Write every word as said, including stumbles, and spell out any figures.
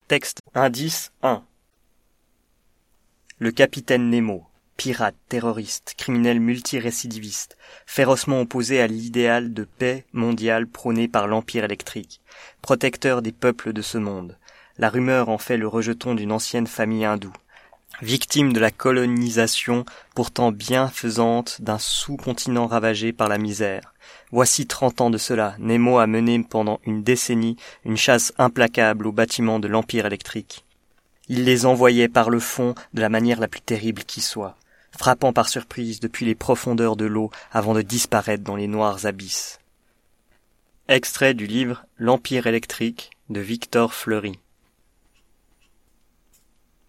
Texte indice un. Le capitaine Nemo, pirate, terroriste, criminel multirécidiviste, férocement opposé à l'idéal de paix mondiale prôné par l'Empire électrique, protecteur des peuples de ce monde. La rumeur en fait le rejeton d'une ancienne famille hindoue. Victime de la colonisation pourtant bienfaisante d'un sous-continent ravagé par la misère. Voici trente ans de cela, Nemo a mené pendant une décennie une chasse implacable aux bâtiments de l'Empire électrique. Il les envoyait par le fond de la manière la plus terrible qui soit, frappant par surprise depuis les profondeurs de l'eau avant de disparaître dans les noirs abysses. Extrait du livre L'Empire électrique de Victor Fleury.